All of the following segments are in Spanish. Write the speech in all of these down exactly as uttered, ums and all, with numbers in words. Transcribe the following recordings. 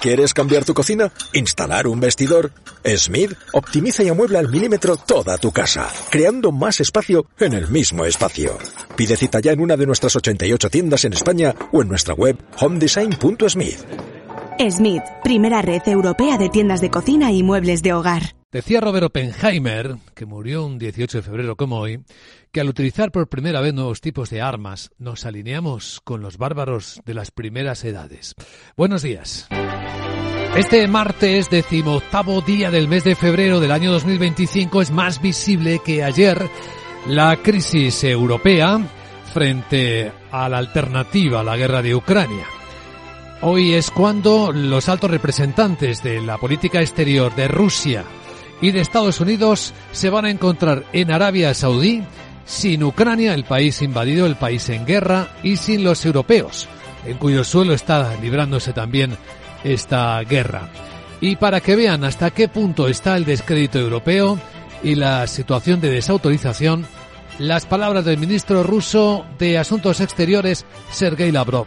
¿Quieres cambiar tu cocina? ¿Instalar un vestidor? Smith optimiza y amuebla al milímetro toda tu casa, creando más espacio en el mismo espacio. Pide cita ya en una de nuestras ochenta y ocho tiendas en España o en nuestra web home design punto smith. Smith, primera red europea de tiendas de cocina y muebles de hogar. Decía Robert Oppenheimer, que murió un dieciocho de febrero como hoy, que al utilizar por primera vez nuevos tipos de armas, nos alineamos con los bárbaros de las primeras edades. Buenos días. Este martes, decimoctavo día del mes de febrero del año dos mil veinticinco, es más visible que ayer la crisis europea frente a la alternativa a la guerra de Ucrania. Hoy es cuando los altos representantes de la política exterior de Rusia y de Estados Unidos se van a encontrar en Arabia Saudí sin Ucrania, el país invadido, el país en guerra, y sin los europeos, en cuyo suelo está librándose también esta guerra. Y para que vean hasta qué punto está el descrédito europeo y la situación de desautorización, las palabras del ministro ruso de Asuntos Exteriores, Sergei Lavrov.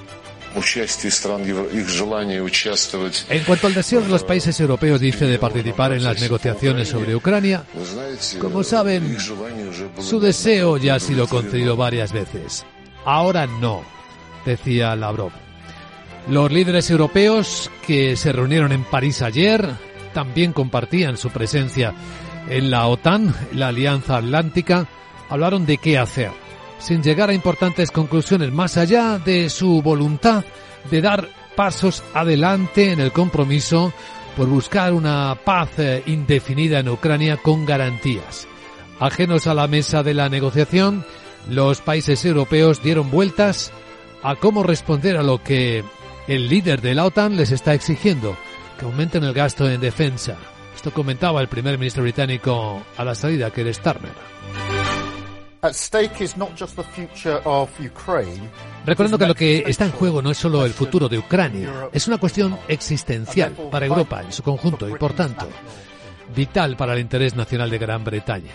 En cuanto al deseo de los países europeos, dice, de participar en las negociaciones sobre Ucrania, como saben, su deseo ya ha sido concedido varias veces. Ahora no, decía Lavrov. Los líderes europeos que se reunieron en París ayer también compartían su presencia en la OTAN, la Alianza Atlántica. Hablaron de qué hacer, sin llegar a importantes conclusiones, más allá de su voluntad de dar pasos adelante en el compromiso por buscar una paz indefinida en Ucrania con garantías. Ajenos a la mesa de la negociación, los países europeos dieron vueltas a cómo responder a lo que el líder de la OTAN les está exigiendo, que aumenten el gasto en defensa. Esto comentaba el primer ministro británico a la salida, Keir Starmer. Recordando que lo que está en juego no es solo el futuro de Ucrania, es una cuestión existencial para Europa en su conjunto y, por tanto, vital para el interés nacional de Gran Bretaña.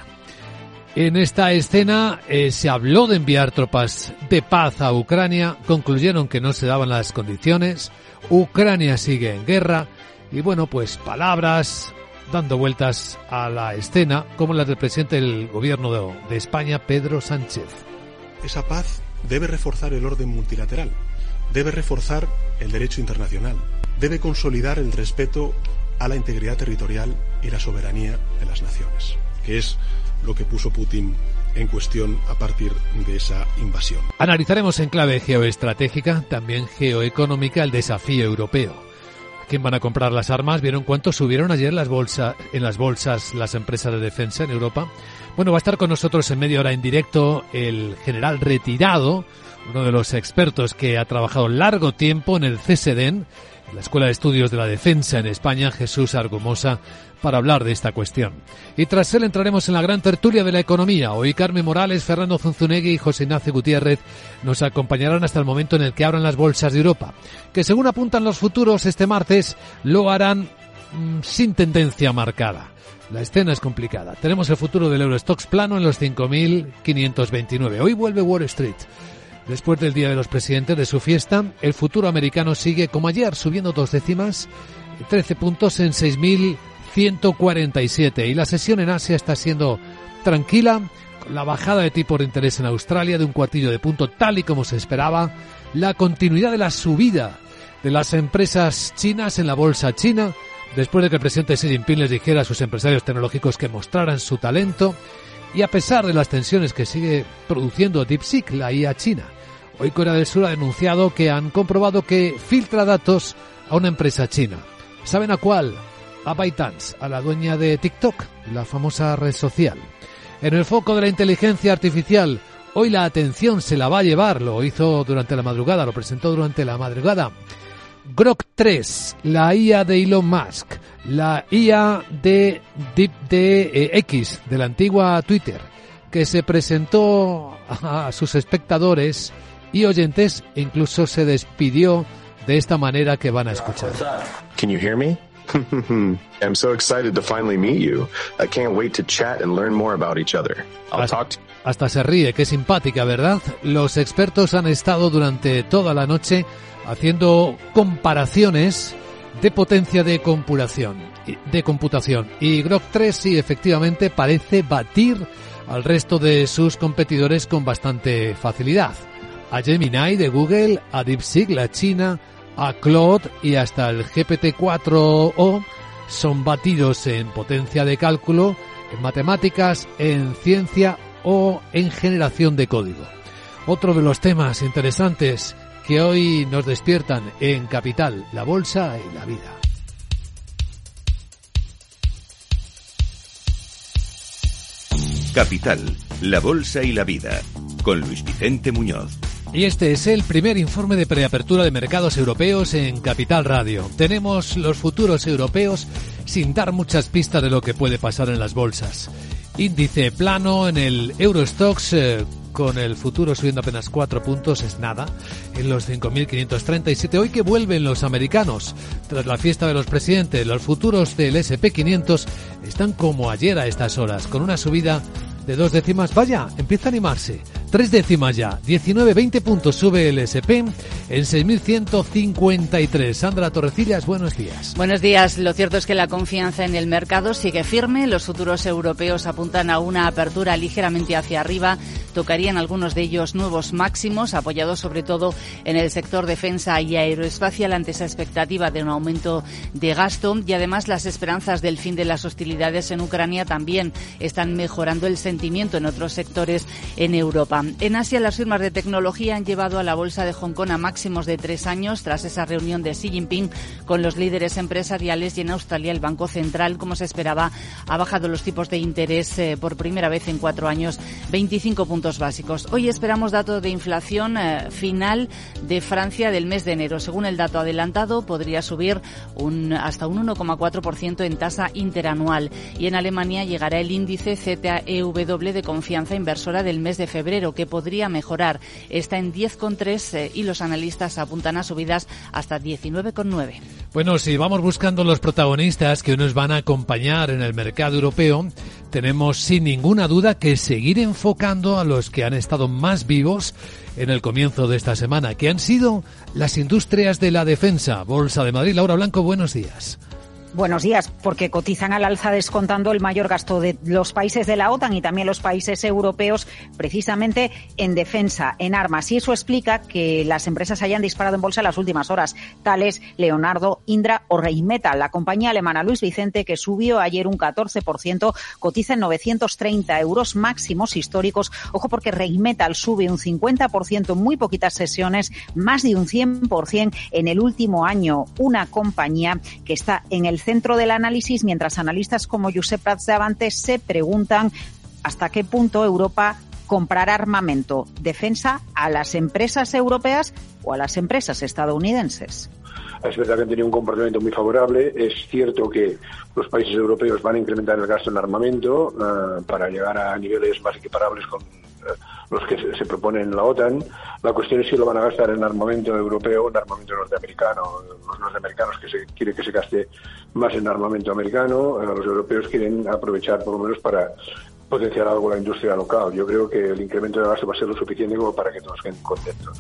En esta escena eh, se habló de enviar tropas de paz a Ucrania, concluyeron que no se daban las condiciones, Ucrania sigue en guerra y, bueno, pues palabras dando vueltas a la escena, como las del presidente del gobierno de, de España, Pedro Sánchez. Esa paz debe reforzar el orden multilateral, debe reforzar el derecho internacional, debe consolidar el respeto a la integridad territorial y la soberanía de las naciones, que es lo que puso Putin en cuestión a partir de esa invasión. Analizaremos en clave geoestratégica, también geoeconómica, el desafío europeo. ¿A quién van a comprar las armas? ¿Vieron cuánto subieron ayer las bolsas, en las bolsas las empresas de defensa en Europa? Bueno, va a estar con nosotros en media hora en directo el general retirado, uno de los expertos que ha trabajado largo tiempo en el CESEDEN, en la Escuela de Estudios de la Defensa en España, Jesús Argumosa, para hablar de esta cuestión. Y tras él entraremos en la gran tertulia de la economía. Hoy Carmen Morales, Fernando Zunzunegui y José Ignacio Gutiérrez nos acompañarán hasta el momento en el que abran las bolsas de Europa, que según apuntan los futuros este martes, lo harán mmm, sin tendencia marcada. La escena es complicada. Tenemos el futuro del Eurostoxx plano en los cinco mil quinientos veintinueve. Hoy vuelve Wall Street. Después del Día de los Presidentes, de su fiesta, el futuro americano sigue como ayer, subiendo dos décimas, trece puntos en seis mil ciento cuarenta y siete. Y la sesión en Asia está siendo tranquila, con la bajada de tipo de interés en Australia de un cuartillo de punto, tal y como se esperaba, la continuidad de la subida de las empresas chinas en la bolsa china, después de que el presidente Xi Jinping les dijera a sus empresarios tecnológicos que mostraran su talento, y a pesar de las tensiones que sigue produciendo DeepSeek, la I A china. Hoy Corea del Sur ha denunciado que han comprobado que filtra datos a una empresa china. ¿Saben a cuál? A ByteDance, a la dueña de TikTok, la famosa red social. En el foco de la inteligencia artificial, hoy la atención se la va a llevar, lo hizo durante la madrugada, lo presentó durante la madrugada. Grok tres, la I A de Elon Musk, la I A de, de, de eh, X, de la antigua Twitter, que se presentó a sus espectadores y oyentes e incluso se despidió de esta manera que van a escuchar. Can you hear me? I'm so excited to finally meet you. I can't wait to chat and learn more about each other. I'll hasta, talk to hasta se ríe, qué simpática, ¿verdad? Los expertos han estado durante toda la noche haciendo comparaciones de potencia de computación. De computación. Y Grok tres sí, efectivamente, parece batir al resto de sus competidores con bastante facilidad. A Gemini de Google, a DeepSeek, la China, a Claude y hasta el G P T cuatro o son batidos en potencia de cálculo, en matemáticas, en ciencia o en generación de código. Otro de los temas interesantes que hoy nos despiertan en Capital, la bolsa y la vida. Capital, la bolsa y la vida, con Luis Vicente Muñoz. Y este es el primer informe de preapertura de mercados europeos en Capital Radio. Tenemos los futuros europeos sin dar muchas pistas de lo que puede pasar en las bolsas. Índice plano en el Eurostoxx, eh, con el futuro subiendo apenas cuatro puntos, es nada, en los cinco mil quinientos treinta y siete. Hoy que vuelven los americanos, tras la fiesta de los presidentes, los futuros del ese and pe quinientos están como ayer a estas horas, con una subida de dos décimas. Vaya, empieza a animarse. Tres décimas ya, diecinueve, veinte puntos sube el ese and pe en seis mil ciento cincuenta y tres. Sandra Torrecillas, buenos días. Buenos días. Lo cierto es que la confianza en el mercado sigue firme. Los futuros europeos apuntan a una apertura ligeramente hacia arriba. Tocarían algunos de ellos nuevos máximos, apoyados sobre todo en el sector defensa y aeroespacial ante esa expectativa de un aumento de gasto. Y además las esperanzas del fin de las hostilidades en Ucrania también están mejorando el sentimiento en otros sectores en Europa. En Asia, las firmas de tecnología han llevado a la bolsa de Hong Kong a máximos de tres años tras esa reunión de Xi Jinping con los líderes empresariales, y en Australia el Banco Central, como se esperaba, ha bajado los tipos de interés eh, por primera vez en cuatro años, veinticinco puntos básicos. Hoy esperamos dato de inflación eh, final de Francia del mes de enero. Según el dato adelantado, podría subir un, hasta un uno coma cuatro por ciento en tasa interanual. Y en Alemania llegará el índice Z E W de confianza inversora del mes de febrero, que podría mejorar. Está en diez coma tres eh, y los analistas apuntan a subidas hasta diecinueve coma nueve. Bueno, si vamos buscando los protagonistas que nos van a acompañar en el mercado europeo, tenemos sin ninguna duda que seguir enfocando a los que han estado más vivos en el comienzo de esta semana, que han sido las industrias de la defensa. Bolsa de Madrid, Laura Blanco, buenos días. Buenos días, porque cotizan al alza descontando el mayor gasto de los países de la OTAN y también los países europeos, precisamente en defensa, en armas. Y eso explica que las empresas hayan disparado en bolsa en las últimas horas, tales Leonardo, Indra o Rheinmetall. La compañía alemana Luis Vicente, que subió ayer un catorce por ciento, cotiza en novecientos treinta euros, máximos históricos. Ojo, porque Rheinmetall sube un cincuenta por ciento en muy poquitas sesiones, más de un cien por ciento en el último año. Una compañía que está en el centro del análisis, mientras analistas como Josep Prats de Avante se preguntan hasta qué punto Europa comprará armamento, defensa, a las empresas europeas o a las empresas estadounidenses. Es verdad que han tenido un comportamiento muy favorable. Es cierto que los países europeos van a incrementar el gasto en armamento uh, para llegar a niveles más equiparables con uh, los que se, se proponen en la OTAN. La cuestión es si lo van a gastar en armamento europeo o en armamento norteamericano. Los norteamericanos que se quieren que se gaste más en armamento americano, uh, los europeos quieren aprovechar por lo menos para potenciar algo la industria local. Yo creo que el incremento de gasto va a ser lo suficiente como para que todos queden contentos.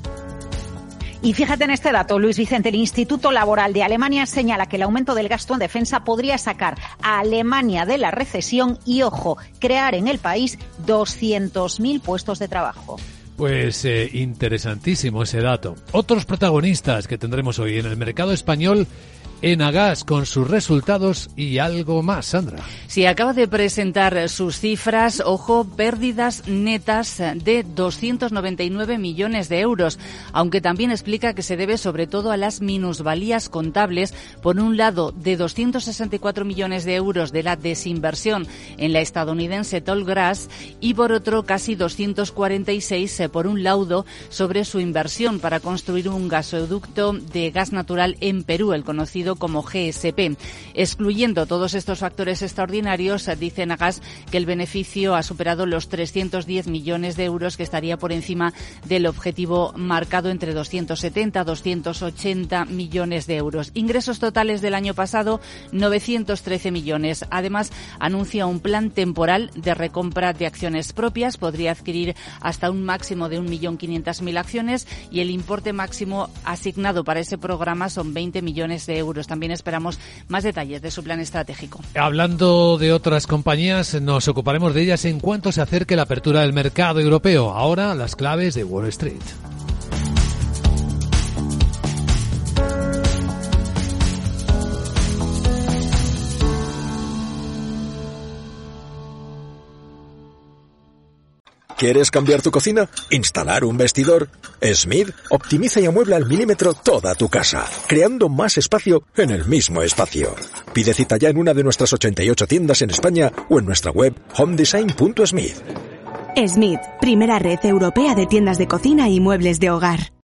Y fíjate en este dato, Luis Vicente, el Instituto Laboral de Alemania señala que el aumento del gasto en defensa podría sacar a Alemania de la recesión y, ojo, crear en el país doscientos mil puestos de trabajo. Pues eh, interesantísimo ese dato. Otros protagonistas que tendremos hoy en el mercado español, Enagas con sus resultados y algo más, Sandra. Sí, acaba de presentar sus cifras. Ojo, pérdidas netas de doscientos noventa y nueve millones de euros, aunque también explica que se debe sobre todo a las minusvalías contables, por un lado de doscientos sesenta y cuatro millones de euros de la desinversión en la estadounidense Tallgrass y por otro casi doscientos cuarenta y seis por un laudo sobre su inversión para construir un gasoducto de gas natural en Perú, el conocido como G S P. Excluyendo todos estos factores extraordinarios, dice Enagas que el beneficio ha superado los trescientos diez millones de euros, que estaría por encima del objetivo marcado entre doscientos setenta y doscientos ochenta millones de euros. Ingresos totales del año pasado, novecientos trece millones. Además, anuncia un plan temporal de recompra de acciones propias. Podría adquirir hasta un máximo de un millón quinientas mil acciones y el importe máximo asignado para ese programa son veinte millones de euros euros. También esperamos más detalles de su plan estratégico. Hablando de otras compañías, nos ocuparemos de ellas en cuanto se acerque la apertura del mercado europeo. Ahora, las claves de Wall Street. ¿Quieres cambiar tu cocina? ¿Instalar un vestidor? Smith optimiza y amuebla al milímetro toda tu casa, creando más espacio en el mismo espacio. Pide cita ya en una de nuestras ochenta y ocho tiendas en España o en nuestra web home design punto smith. Smith, primera red europea de tiendas de cocina y muebles de hogar.